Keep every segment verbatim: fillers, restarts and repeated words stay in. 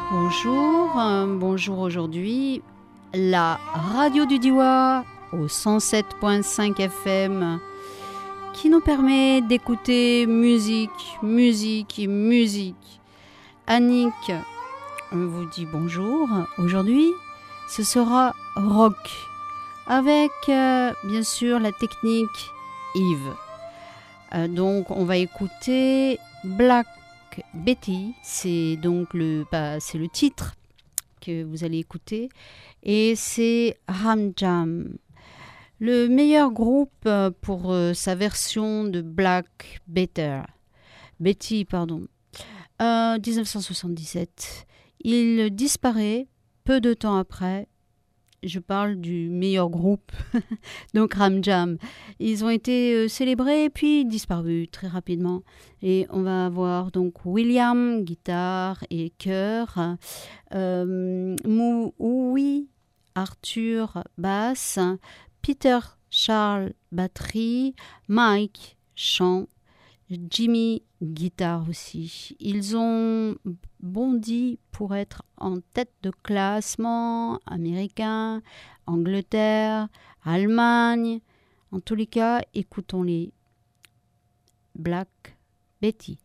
Bonjour, euh, bonjour aujourd'hui, la radio du Diois au cent sept virgule cinq F M qui nous permet d'écouter musique, musique et musique. Annick vous dit bonjour, aujourd'hui ce sera rock avec euh, bien sûr la technique Yves. Euh, donc on va écouter Black Betty, c'est donc le, bah, c'est le titre que vous allez écouter et c'est Ram Jam, le meilleur groupe pour euh, sa version de Black Better. Betty, pardon. Euh, dix-neuf cent soixante-dix-sept, il disparaît peu de temps après. Je parle du meilleur groupe, donc Ram Jam. Ils ont été euh, célébrés puis disparus très rapidement. Et on va avoir donc William, guitare et chœur, euh, Moui, Arthur, basse, Peter, Charles, batterie, Mike, chant, Jimmy, guitare aussi. Ils ont bondi pour être en tête de classement américain, Angleterre, Allemagne. En tous les cas, écoutons-les. Black Betty.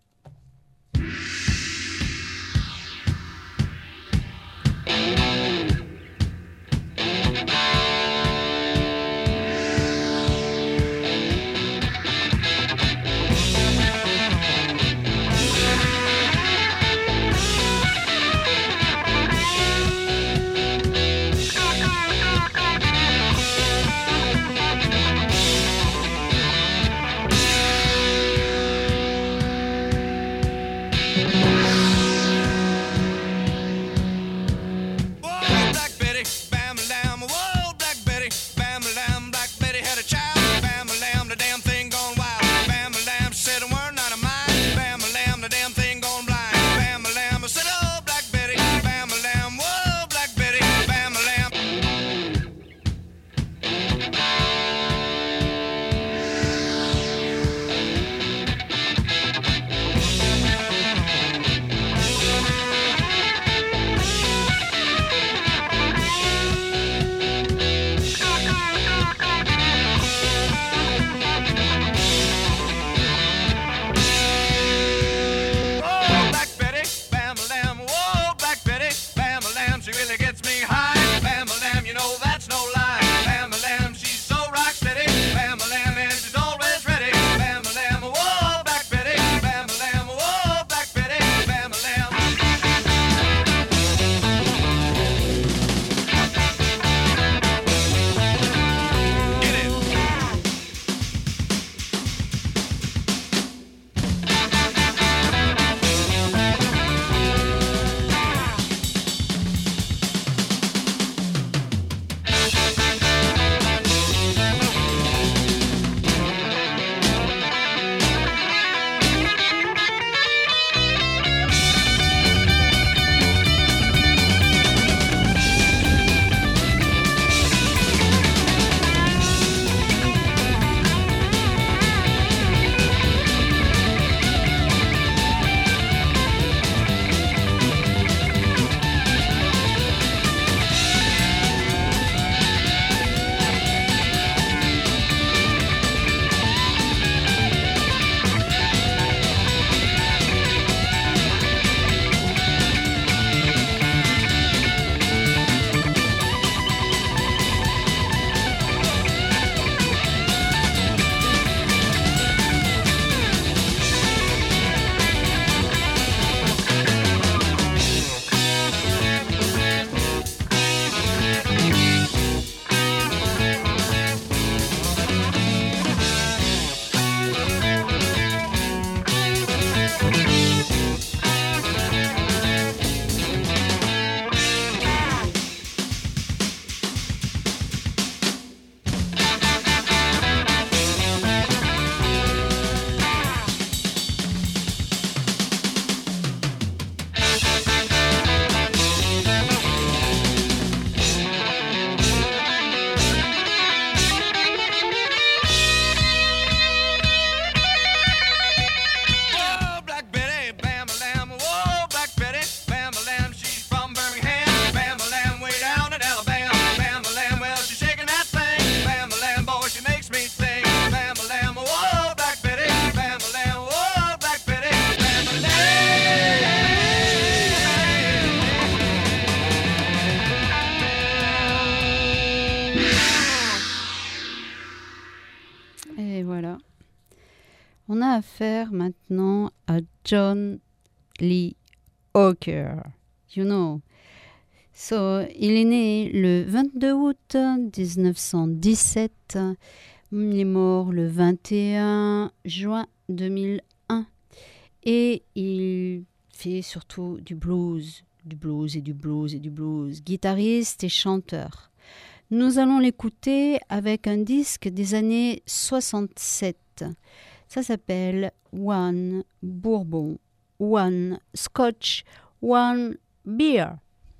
a affaire maintenant à John Lee Hooker. You know. So, il est né le vingt-deux août dix-neuf cent dix-sept. Il est mort le vingt et un juin deux mille un. Et il fait surtout du blues, du blues et du blues et du blues. Guitariste et chanteur. Nous allons l'écouter avec un disque des années soixante-sept. Ça s'appelle One Bourbon, One Scotch, One Beer.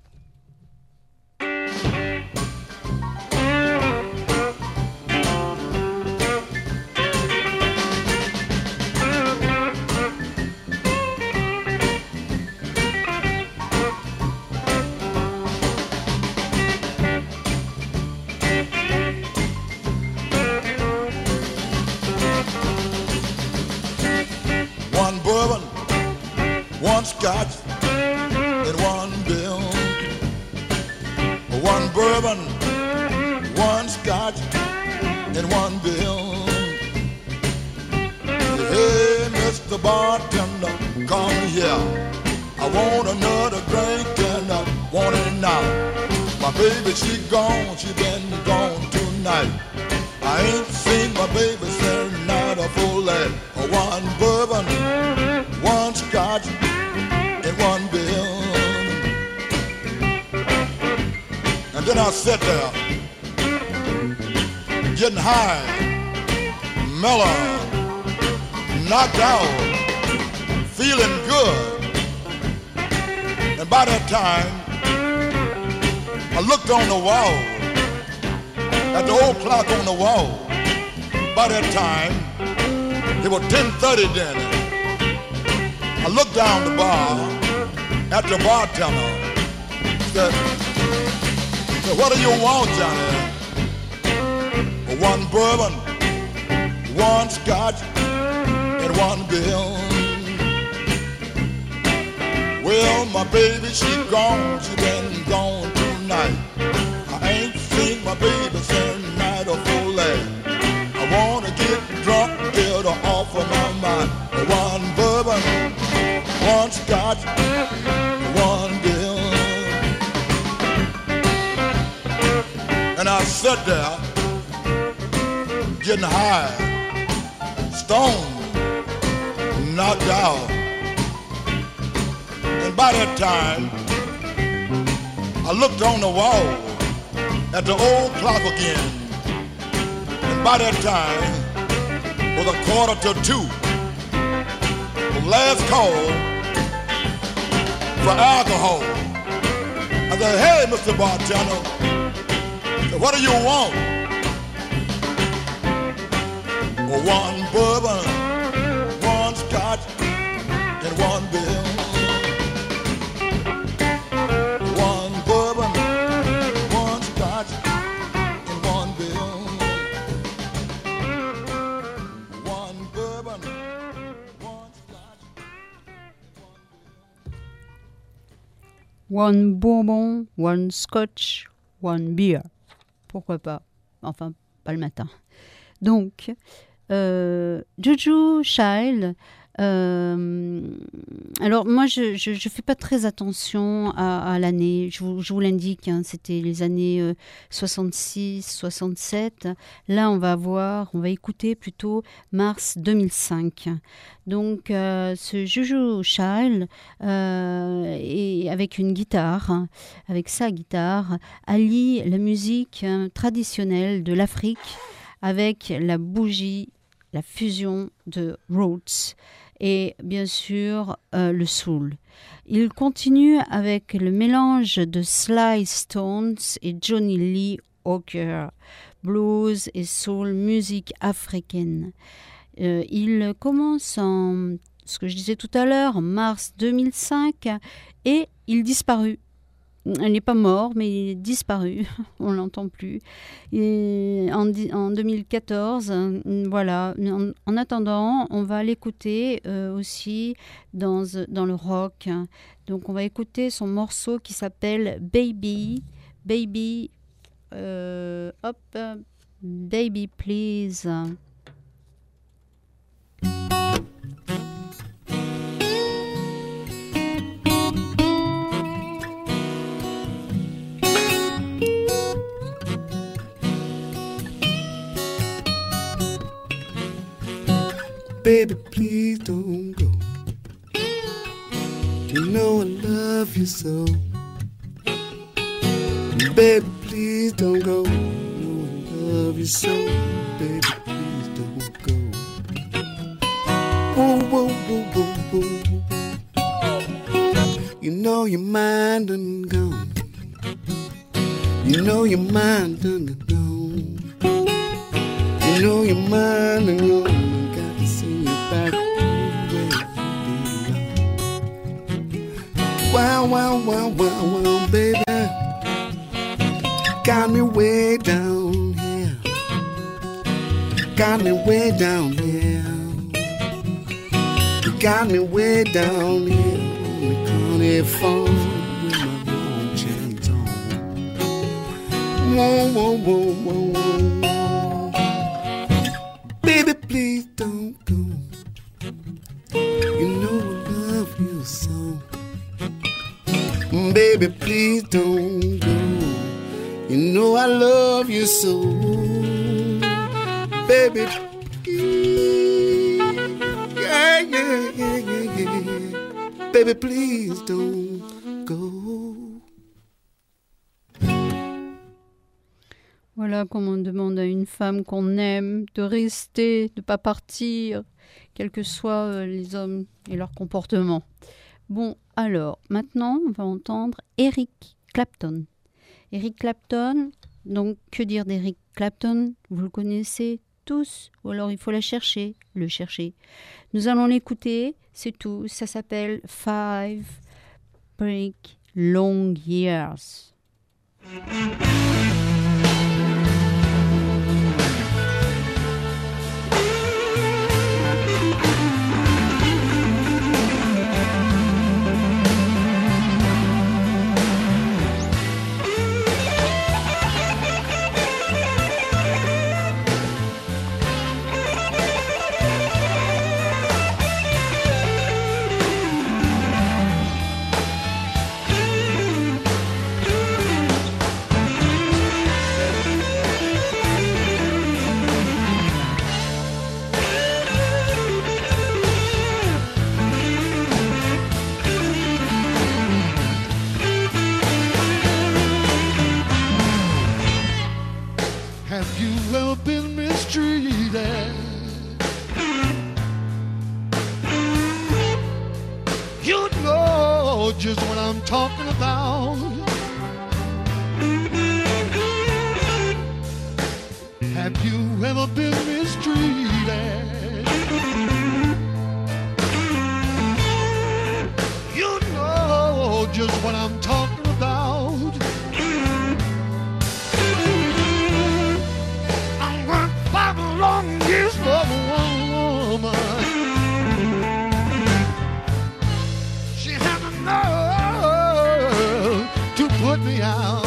One scotch and one bill. One bourbon, one scotch and one bill. Hey, Mister Bartender, come here. I want another drink and I want it now. My baby, she gone, she been gone tonight. I ain't seen my baby since night of full life. One bourbon, one scotch and one bill. And then I sat there, getting high, mellow, knocked out, feeling good. And by that time, I looked on the wall, at the old clock on the wall. By that time, it was ten thirty then. I looked down the bar at the bartender. Said, said, what do you want, Johnny? One bourbon, one scotch, and one bill. Well, my baby, she gone, she been gone tonight. I ain't seen my baby since night of full life. I wanna get drunk, get her off of my mind. One bourbon, one scotch, one bill. And I sat there, getting high, stoned, knocked out. And by that time, I looked on the wall at the old clock again. And by that time, it was a quarter to two. The last call for alcohol. I said, hey, Mister Bartender, I said, what do you want? Well, one bourbon, one scotch, and one bill. One bourbon, one scotch, and one bill. One bourbon, one scotch, one bill. One bourbon, one scotch, one beer. Pourquoi pas? Enfin, pas le matin. Donc, euh, Juju Child. Euh, alors moi je, je je fais pas très attention à, à l'année, je vous, je vous l'indique, hein, c'était les années euh, soixante-six soixante-sept. Là on va voir, on va écouter plutôt mars deux mille cinq. Donc euh, ce Juju Child euh, et avec une guitare, avec sa guitare, allie la musique hein, traditionnelle de l'Afrique avec la bougie, la fusion de roots et bien sûr euh, le soul. Il continue avec le mélange de Sly Stones et Johnny Lee Hooker, blues et soul, musique africaine. Euh, il commence en, ce que je disais tout à l'heure, en mars deux mille cinq et il disparut. Il n'est pas mort, mais il est disparu. On ne l'entend plus. Et en, en deux mille quatorze, voilà. En, en attendant, on va l'écouter euh, aussi dans, dans le rock. Donc, on va écouter son morceau qui s'appelle Baby. Baby. Euh, hop. Baby, please. Baby, please don't go. You know I love you so. Baby, please don't go. You know I love you so. Baby, please don't go. Whoa, whoa, whoa, whoa, whoa. You know your mind done gone. You know your mind done gone. You know your mind done gone. Got to see you back where you belong. Wow, wow, wow, wow, wow, baby. Got me way down here. Got me way down here. You got me way down here on the county phone with my long chains on. Whoa, whoa, whoa, whoa, whoa. Baby, please don't go. You know I love you so. Baby, please don't go. You know I love you so. Baby, please. Yeah, yeah, yeah, yeah, yeah. Baby, please don't go. Voilà comment on demande à une femme qu'on aime de rester, de ne pas partir, quels que soient euh, les hommes et leur comportement. Bon, alors, maintenant, on va entendre Eric Clapton. Eric Clapton, donc que dire d'Eric Clapton? Vous le connaissez tous, ou alors il faut la chercher, le chercher. Nous allons l'écouter, c'est tout, ça s'appelle Five Brick Long Years. Have you ever been mistreated? You know just what I'm talking about. Have you ever been mistreated? You know just what I'm talking about. Long years for one woman. She had the nerve to put me out.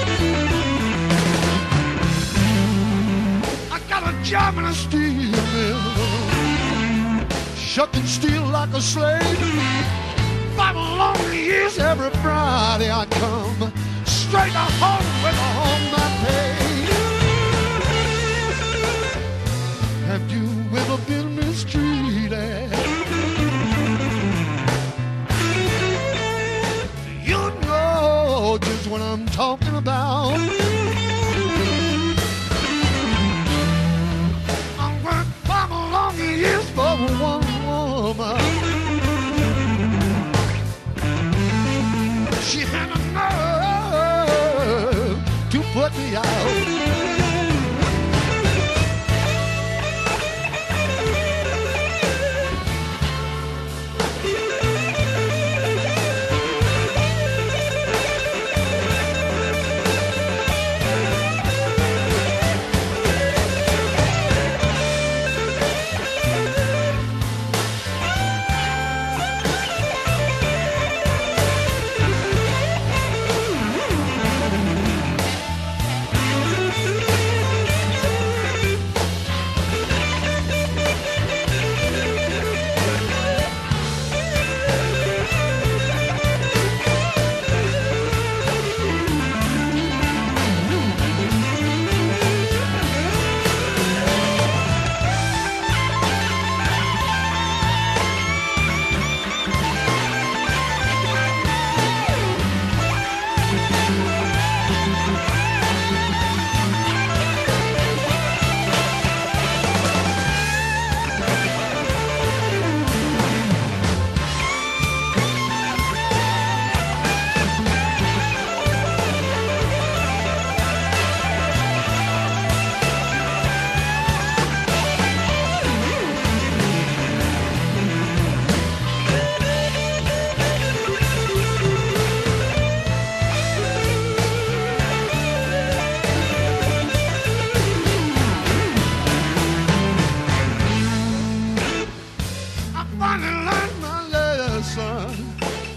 I got a job in a steel mill, shucking steel like a slave. Five long years every Friday I come straight to home with all my pay. Have you ever been mistreated? You know just what I'm talking about. I worked five long years for one woman. She had a nerve to put me out.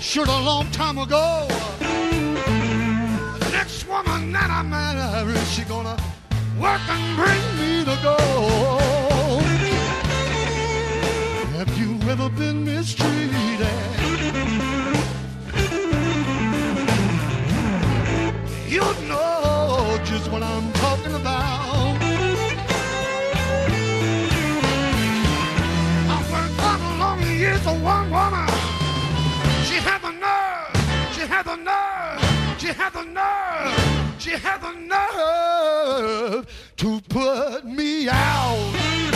should a long time ago. The next woman that I marry, she gonna work and bring me to gold. Have you ever been mistreated? You know just what I'm talking about. I worked for a long years for one woman. She had the nerve, she had the nerve, she had the nerve, she had the nerve to put me out.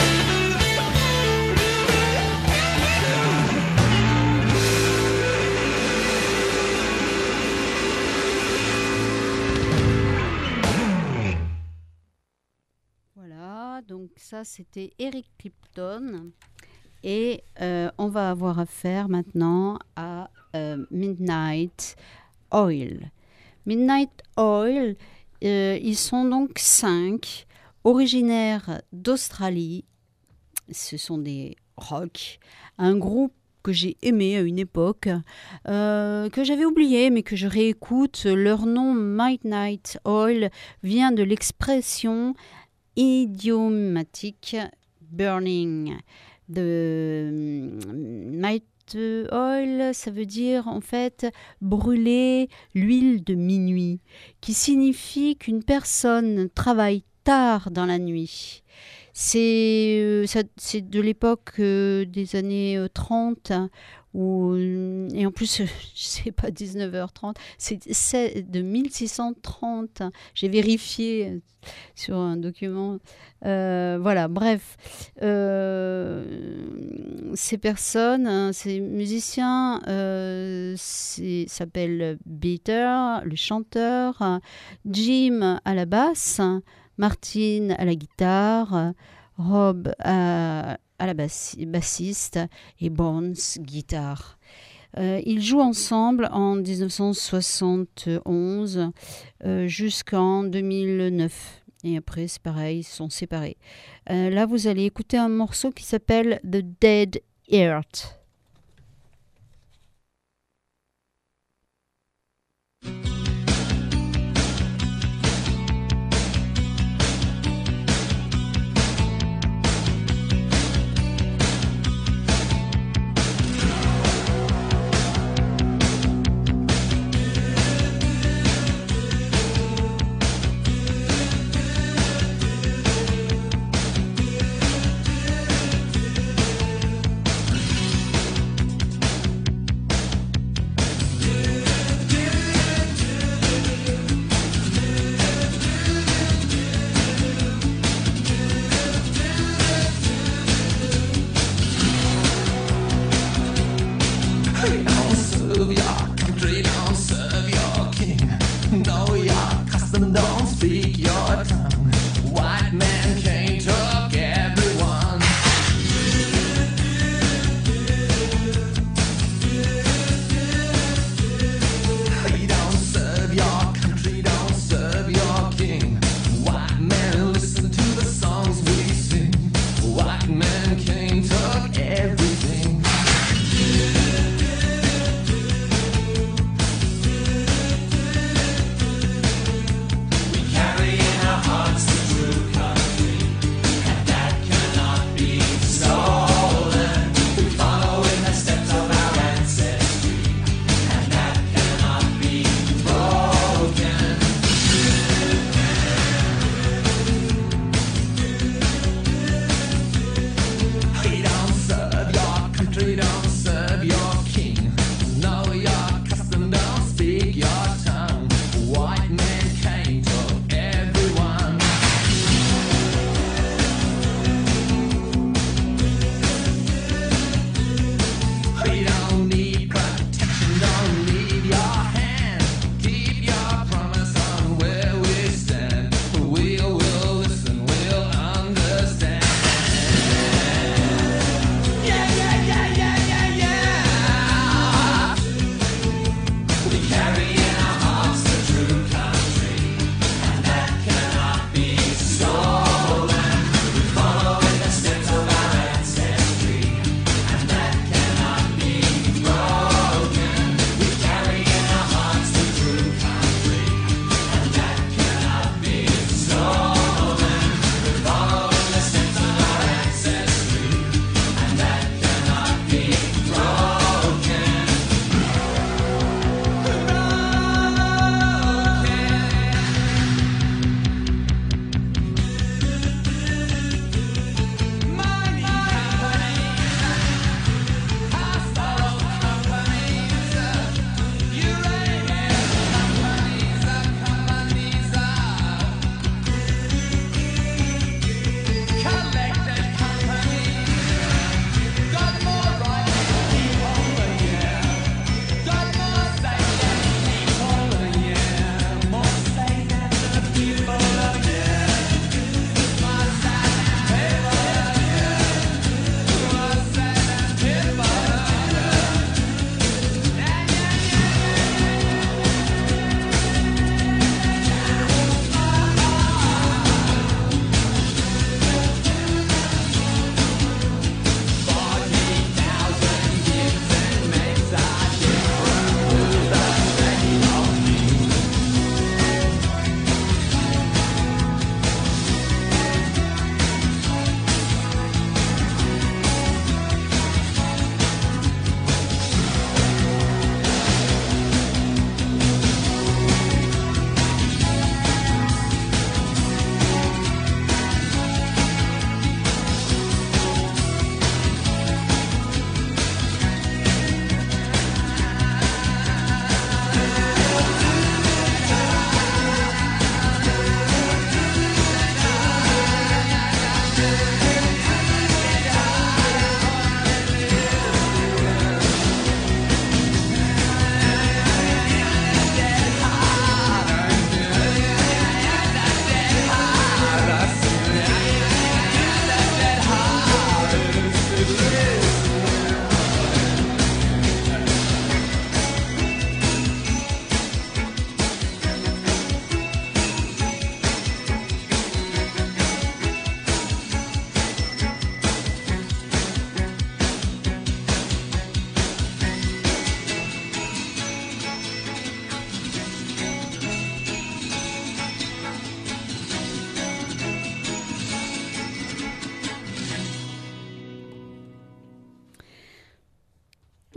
Voilà, donc ça c'était Eric Clapton. Et euh, on va avoir affaire maintenant à euh, Midnight Oil. Midnight Oil, euh, ils sont donc cinq, originaires d'Australie. Ce sont des rock, un groupe que j'ai aimé à une époque, euh, que j'avais oublié mais que je réécoute. Leur nom Midnight Oil vient de l'expression idiomatique burning. De night oil, ça veut dire en fait brûler l'huile de minuit, qui signifie qu'une personne travaille tard dans la nuit. C'est, euh, ça, c'est de l'époque euh, des années euh, trente, où, et en plus, c'est pas dix-neuf heures trente, c'est, c'est de mille six cent trente. J'ai vérifié sur un document. Euh, voilà, bref. Euh, ces personnes, hein, ces musiciens, euh, c'est, s'appellent Peter, le chanteur, Jim à la basse, Martin à la guitare, Rob à, à la bassi- bassiste et Bones guitare. Euh, ils jouent ensemble en dix-neuf cent soixante-onze euh, jusqu'en deux mille neuf. Et après, c'est pareil, ils sont séparés. Euh, là, vous allez écouter un morceau qui s'appelle The Dead Earth.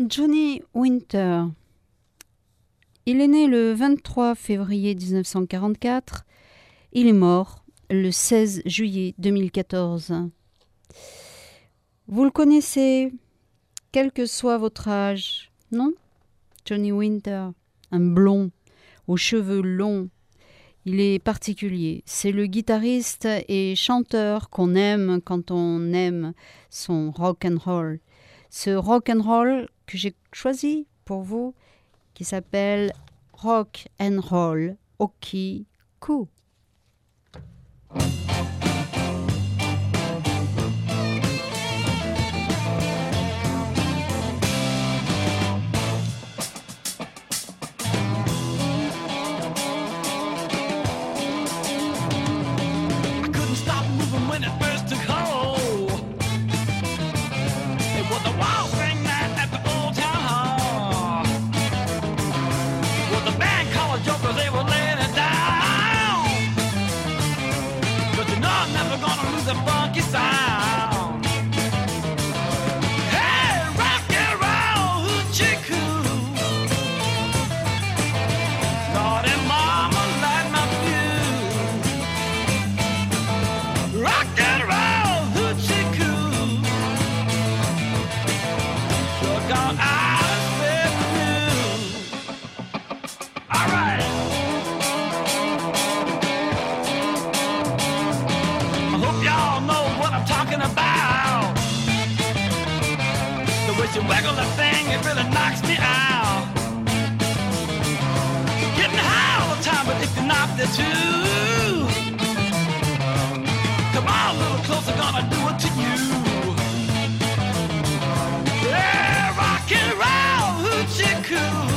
Johnny Winter. Il est né le vingt-trois février dix-neuf cent quarante-quatre. Il est mort le seize juillet deux mille quatorze. Vous le connaissez, quel que soit votre âge, non? Johnny Winter, un blond aux cheveux longs. Il est particulier. C'est le guitariste et chanteur qu'on aime quand on aime son rock and roll. Ce rock and roll que j'ai choisi pour vous, qui s'appelle Rock and Roll Okiku. When it first took hold, it was a wild thing night at the old town hall. With the band called Jokers, they were laying it down. But you know I'm never gonna lose a funky sound. Hey, rock and roll, hoochie coo. Lord and Mama light my fuse. Rock and roll, hoochie coo. Sure gone out of bed new. All right. I hope y'all know what I'm talking about. The way you waggle that thing, it really knocks me out. Getting high all the time, but if you're not there too, come on, a little closer, gonna do it to you. Yeah, rock and roll, hoochie coo.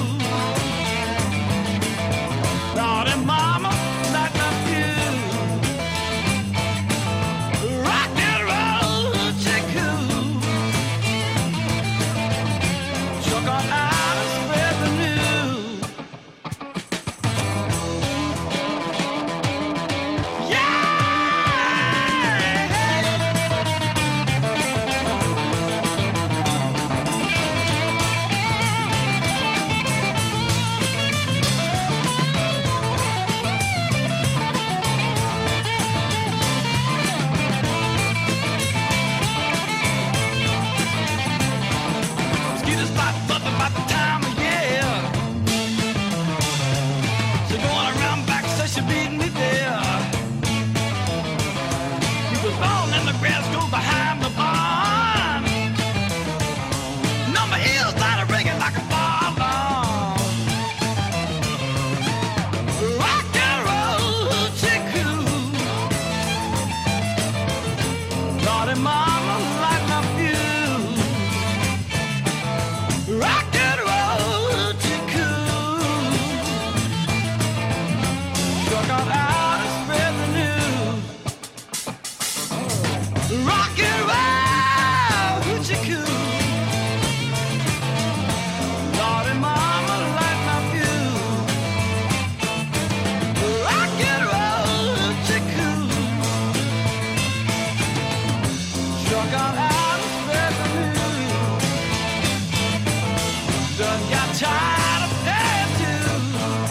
Lord and Mama, light my fuse. Rock and roll, hoochie coo. Sure gone out and spread the news. Yeah! Mosquitoes bite nothing about the time of year. She going around back, says she beating me there. He was born in the grass, go behind the barn. Number heels started ringing like a bar alarm. Rock and roll, hoochie coo. Lord and Mama, light my fuse. Rock and roll, hoochie coo. Sure got out and spread the news. Rock and roll, hoochie coo. Lord and Mama, light my fuse. Rock and roll, hoochie coo. Sure got out and spread the news. Done got tired of tattoos.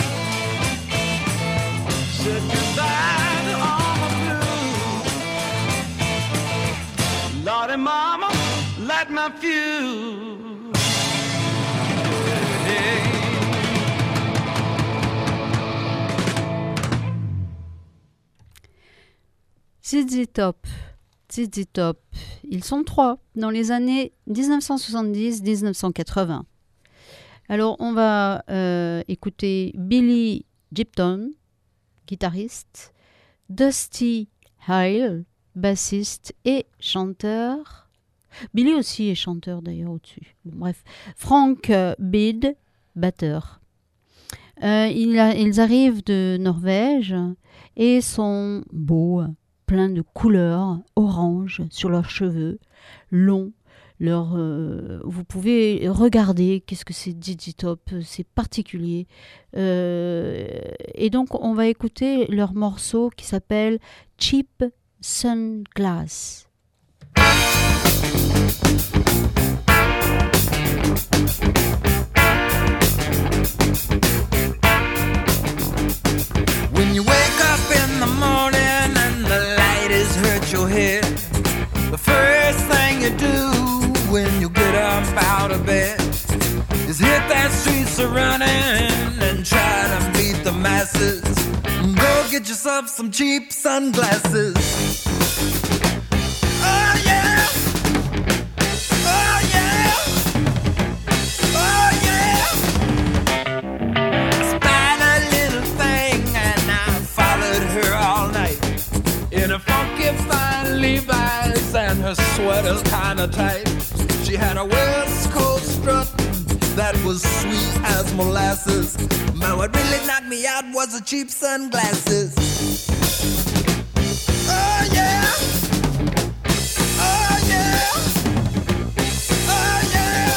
Said goodbye to all my blues. Lord and Mama, light my fuse. Hey. Z Z Top. Z Z Top. Ils sont trois dans les années dix-neuf cent soixante-dix à dix-neuf cent quatre-vingts. Alors, on va euh, écouter Billy Gipton, guitariste, Dusty Hill, bassiste et chanteur. Billy aussi est chanteur d'ailleurs au-dessus. Bon, bref, Frank Bid, batteur. Euh, il a, ils arrivent de Norvège et sont beaux, pleins de couleurs orange sur leurs cheveux, longs. Leur, euh, vous pouvez regarder qu'est-ce que c'est Z Z Top, c'est particulier. Euh, et donc on va écouter leur morceau qui s'appelle Cheap Sunglass. When you wake up in the morning and the light has hurt your head, the first thing you do when you get up out of bed is hit that streets a running and try to beat the masses. Go get yourself some cheap sunglasses. Oh yeah, oh yeah, oh yeah. I spied a little thing and I followed her all night in a funky fine Levi's and her sweater's kinda tight. She had a West Coast strut that was sweet as molasses. But what really knocked me out was the cheap sunglasses. Oh yeah, oh yeah, oh yeah.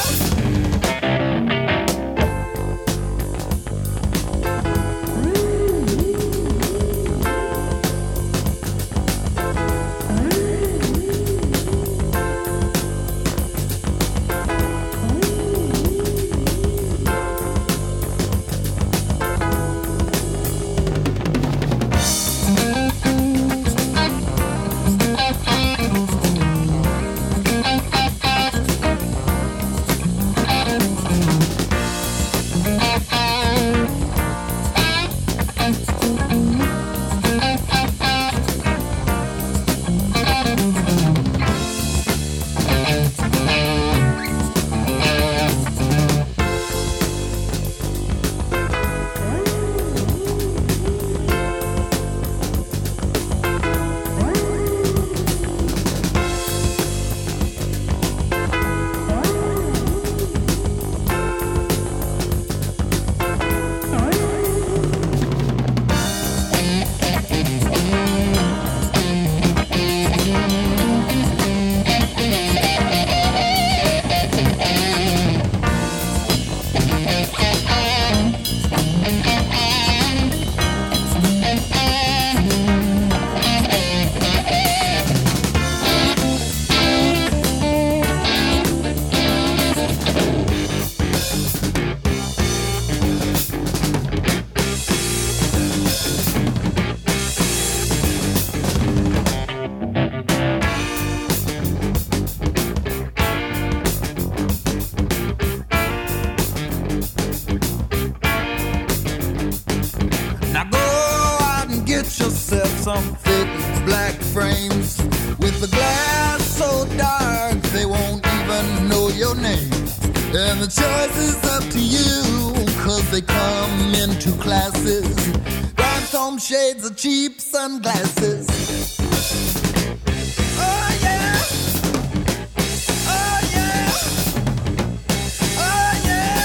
Some thick black frames with the glass so dark they won't even know your name. And the choice is up to you, cause they come in two classes. Rhinestone shades of cheap sunglasses. Oh yeah, oh yeah, oh yeah.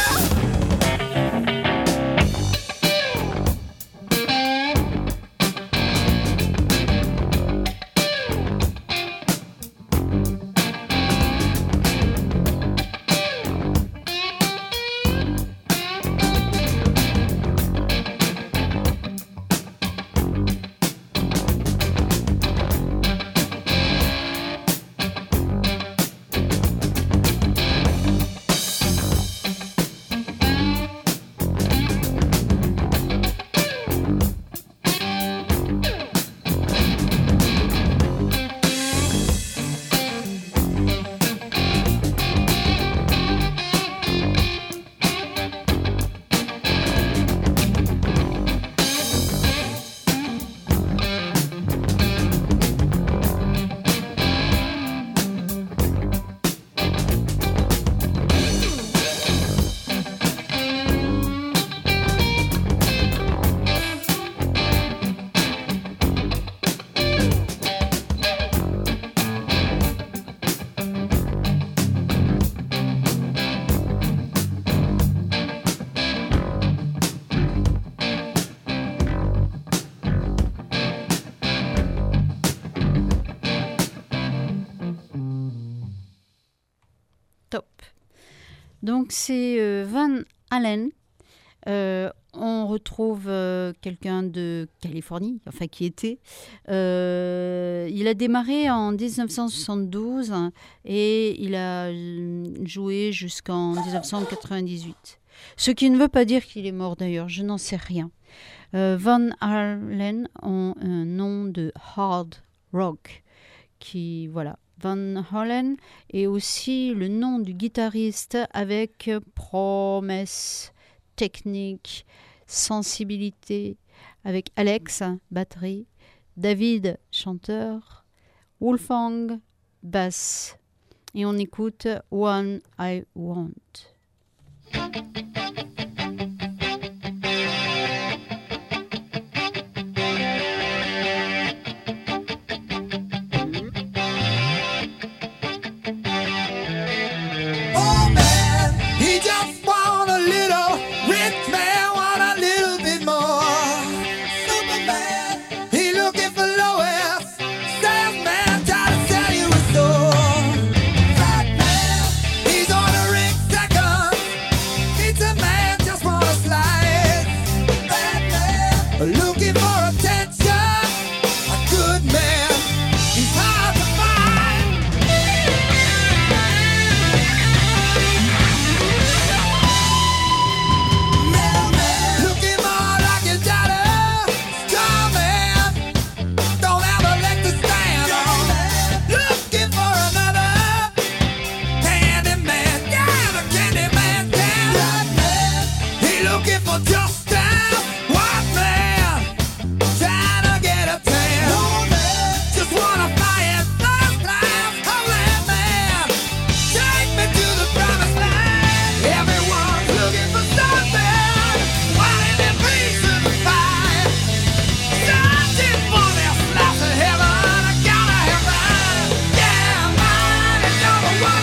Donc c'est euh, Van Halen Euh, on retrouve euh, quelqu'un de Californie, enfin qui était. Euh, il a démarré en dix-neuf cent soixante-douze et il a joué jusqu'en dix-neuf cent quatre-vingt-dix-huit. Ce qui ne veut pas dire qu'il est mort d'ailleurs, je n'en sais rien. Euh, Van Halen ont un nom de hard rock, qui voilà. Van Halen est aussi le nom du guitariste avec promesse, technique, sensibilité, avec Alex, batterie, David, chanteur, Wolfgang, basse. Et on écoute One I Want.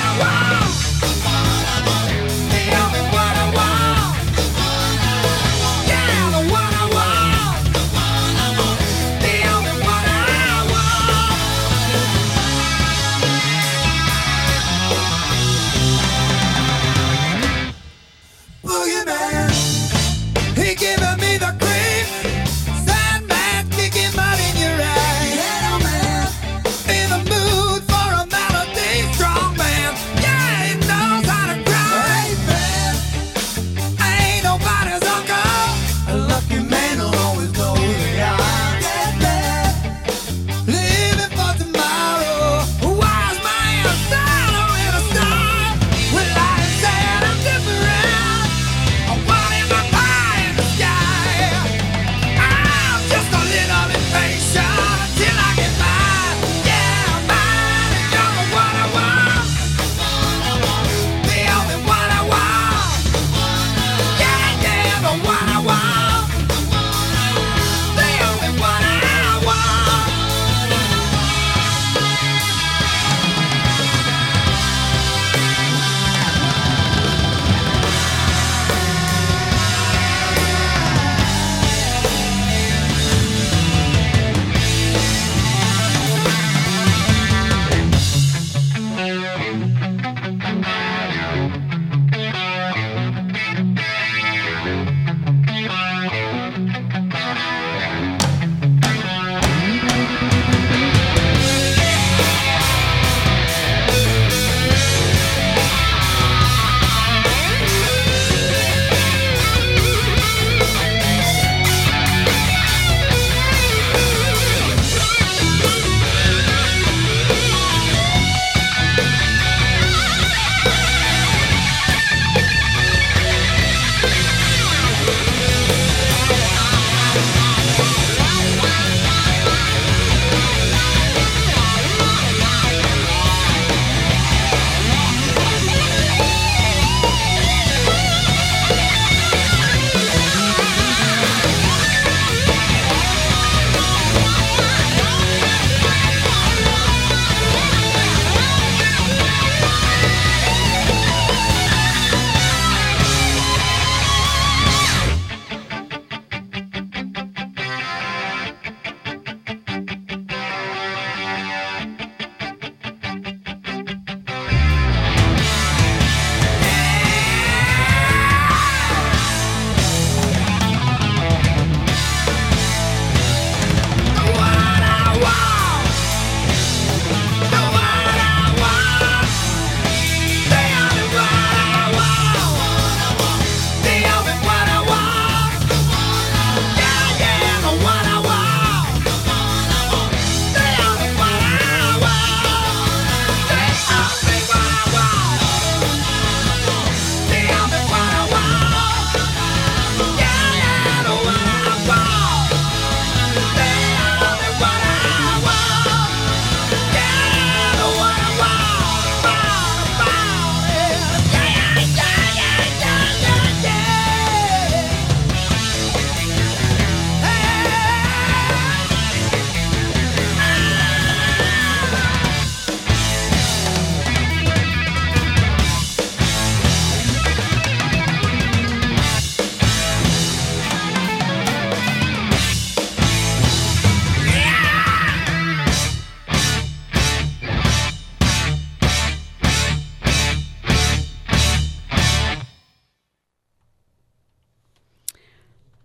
What I want.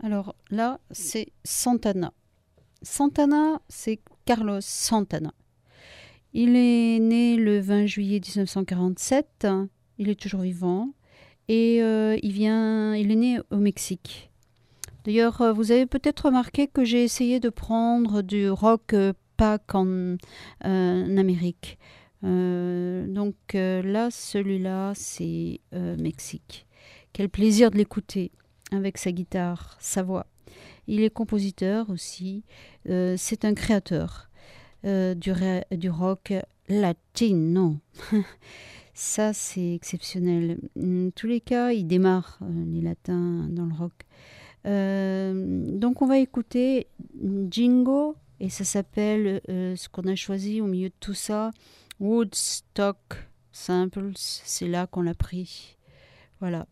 Alors là, c'est Santana. Santana, c'est Carlos Santana. Il est né le vingt juillet dix-neuf cent quarante-sept. Il est toujours vivant. Et euh, il, vient, il est né au Mexique. D'ailleurs, euh, vous avez peut-être remarqué que j'ai essayé de prendre du rock euh, pas qu'en euh, en Amérique. Euh, donc euh, là, celui-là, c'est euh, Mexique. Quel plaisir de l'écouter avec sa guitare, sa voix. Il est compositeur aussi. Euh, c'est un créateur euh, du, du rock latino. Ça, c'est exceptionnel. En tous les cas, il démarre euh, les latins dans le rock. Euh, donc, on va écouter Jingo, et ça s'appelle, euh, ce qu'on a choisi au milieu de tout ça, Woodstock Samples. C'est là qu'on l'a pris. Voilà.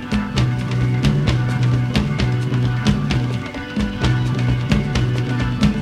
Thank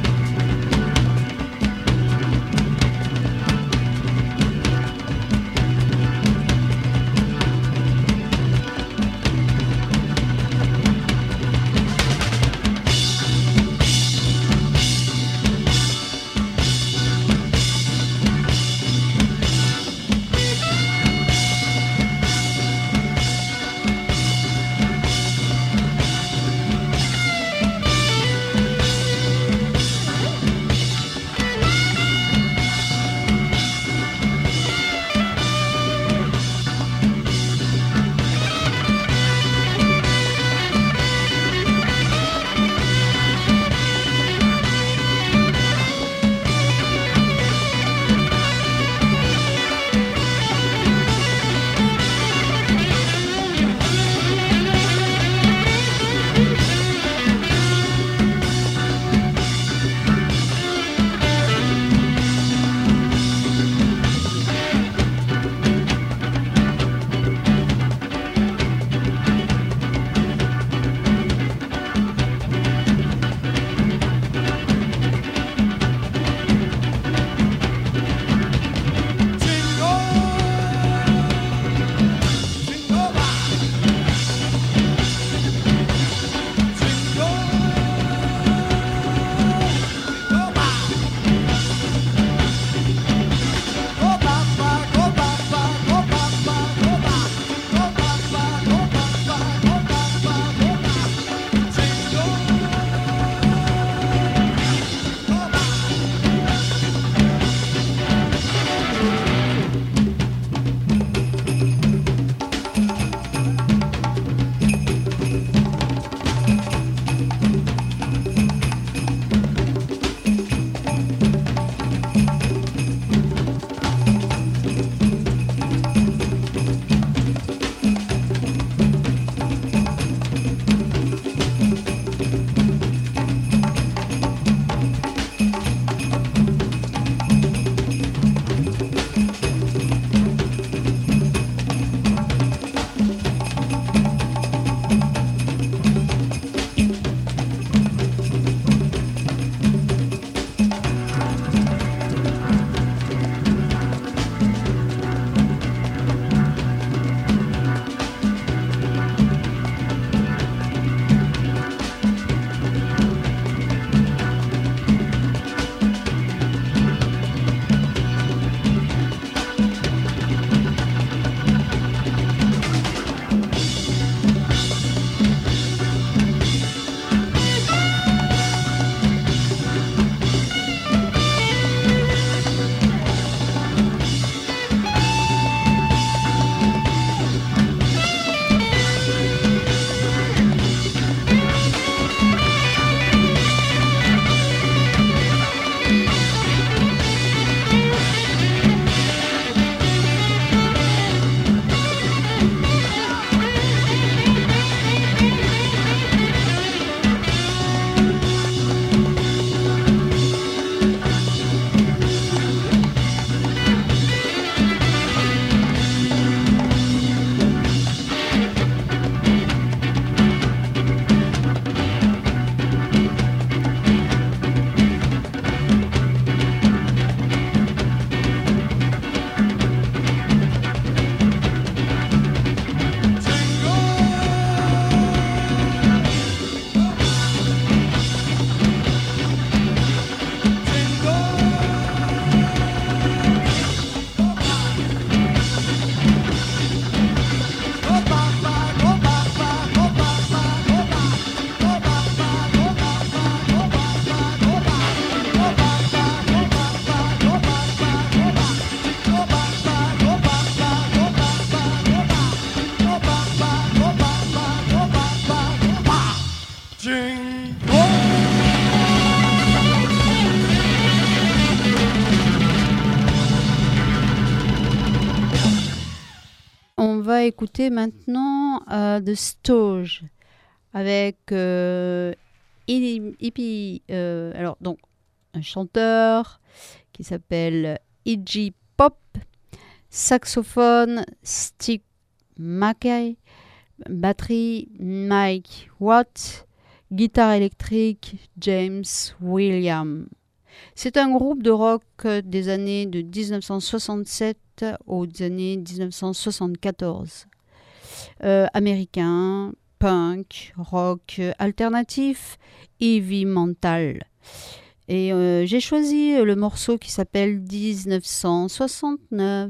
va écouter maintenant euh, The Stooges avec euh, Hippie, euh, alors donc un chanteur qui s'appelle Iggy Pop, saxophone Steve Mackay, batterie Mike Watt, guitare électrique James Williams. C'est un groupe de rock des années de dix-neuf cent soixante-sept aux années dix-neuf cent soixante-quatorze. Euh, américain, punk, rock alternatif, heavy metal. Et euh, j'ai choisi le morceau qui s'appelle dix-neuf cent soixante-neuf.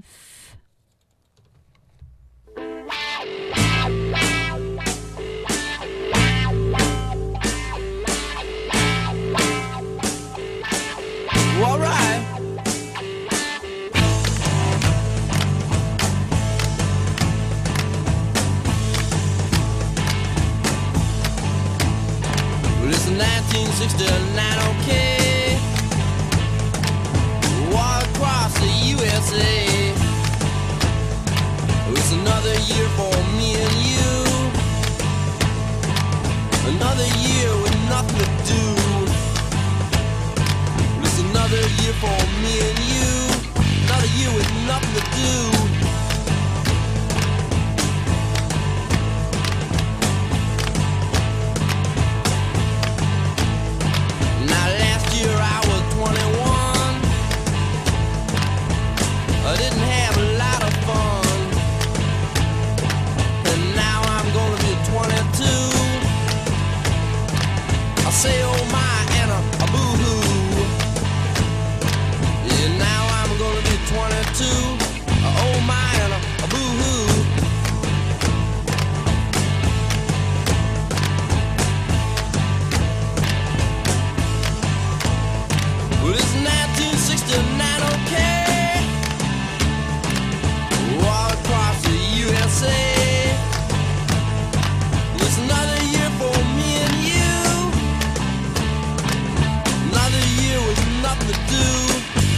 All right. Well, it's nineteen sixty-nine, okay. War across the U S A. It's another year for me and you. Another year with nothing to do. Another year for me and you. Another year with nothing to do. Now last year I was twenty-one. I didn't have a lot of fun. And now I'm gonna be twenty-two. I say oh my and a, a boo-hoo. Now I'm gonna be twenty-two. Oh my and a, a boo-hoo. Well, it's nineteen sixty-nine, okay. All across the U S A. It's another year for me and you. Another year with nothing to do.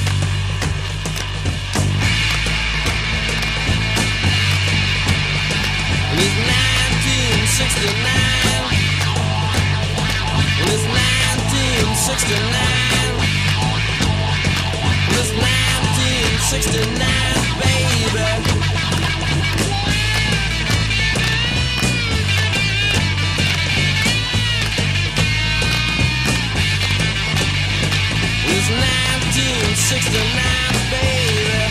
It's nineteen sixty-nine. It's nineteen sixty-nine. It's nineteen sixty-nine, baby. It's nineteen sixty-nine, baby.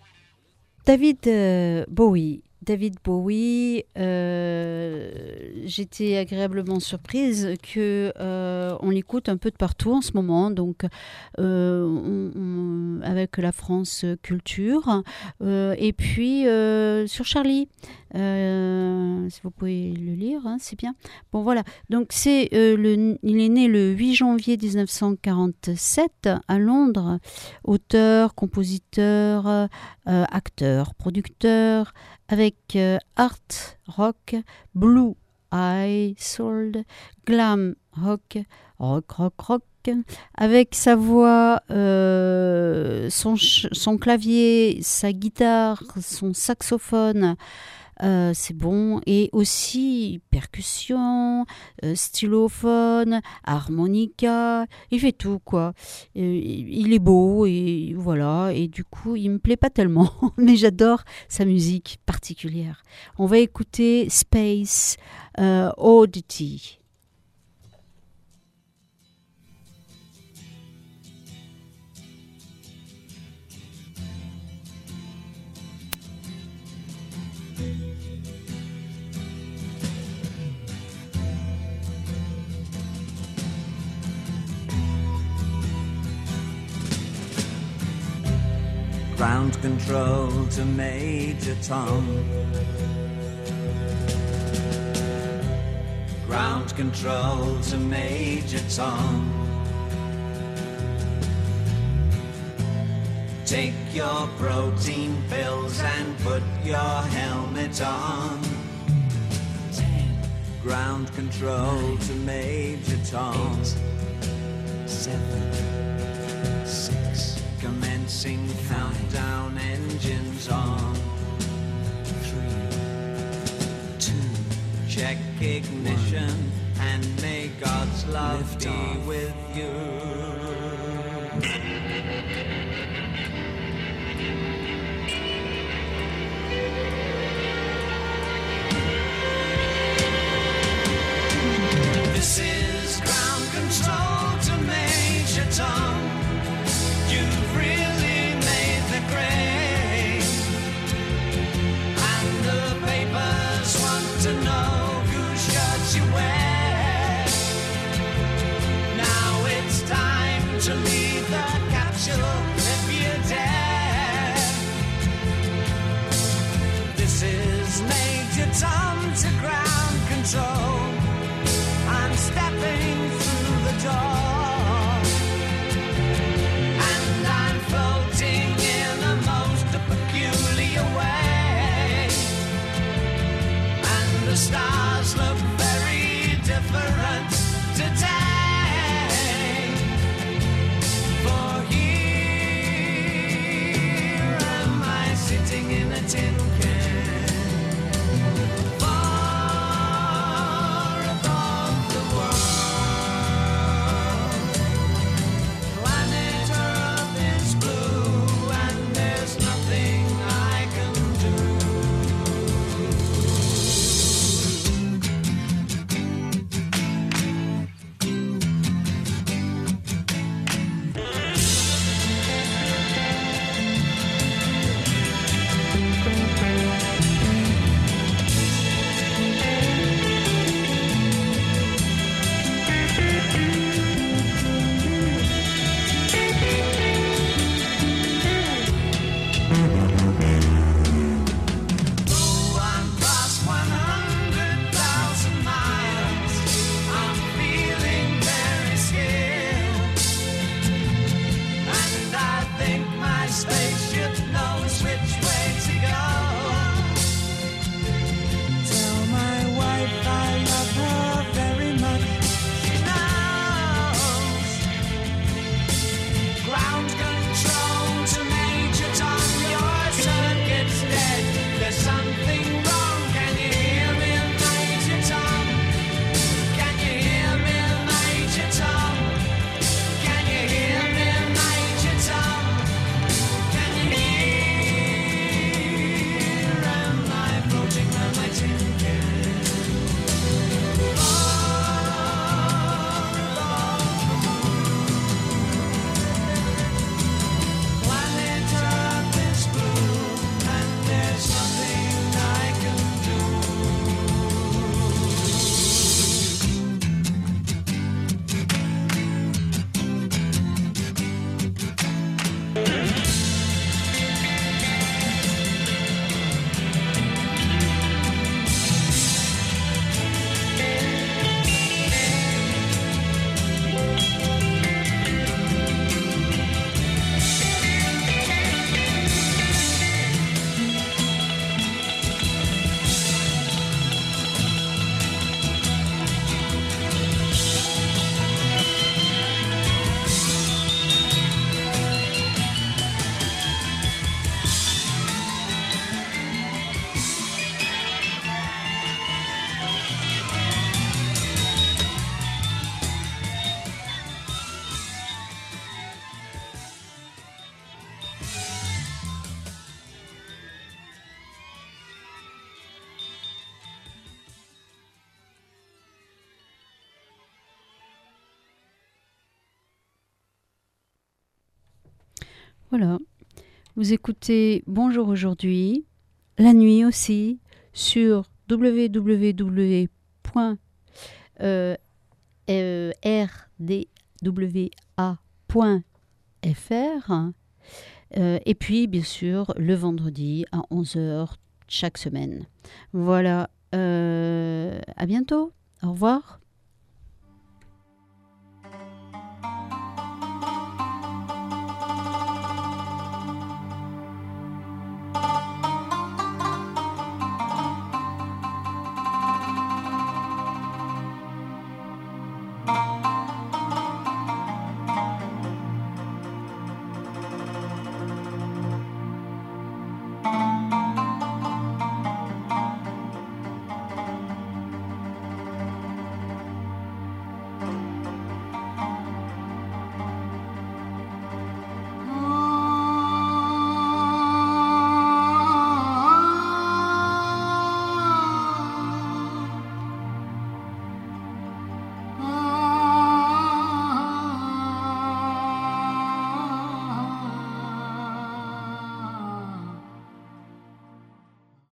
David euh, Bowie. David Bowie, euh, j'étais agréablement surprise que euh, on l'écoute un peu de partout en ce moment. Donc, euh, on, on, avec la France Culture, euh, et puis euh, sur Charlie. Euh, si vous pouvez le lire, hein, c'est bien. Bon, voilà. Donc, c'est euh, le, il est né le huit janvier dix-neuf cent quarante-sept à Londres. Auteur, compositeur, euh, acteur, producteur, avec euh, art rock, blue eye soul, glam rock, rock rock rock. Avec sa voix, euh, son, ch- son clavier, sa guitare, son saxophone. Euh, c'est bon, et aussi percussion, euh, stylophone, harmonica, il fait tout quoi. Euh, il est beau et voilà, et du coup il me plaît pas tellement, mais j'adore sa musique particulière. On va écouter Space euh, Oddity. Ground control to Major Tom. Ground control to Major Tom. Take your protein pills and put your helmet on. Ten. Ground control nine, to Major Tom. Eight, seven, six. Commencing countdown, engines on. Three, two, check ignition, one, and may God's love be off with you. This is ground control to Major Tom. You've really made the grade, and the papers want to know whose shirt you wear. Now it's time to leave the capsule if you dare. This is Major Tom to ground control. I'm stepping through the door. The stars look very different today. For here am I sitting in a tin can, far above the world. Planet Earth is blue and there's nothing I can do. Voilà. Vous écoutez Bonjour aujourd'hui, la nuit aussi, sur w w w point r d w a point f r euh, et puis bien sûr le vendredi à onze heures chaque semaine. Voilà, euh, à bientôt, au revoir.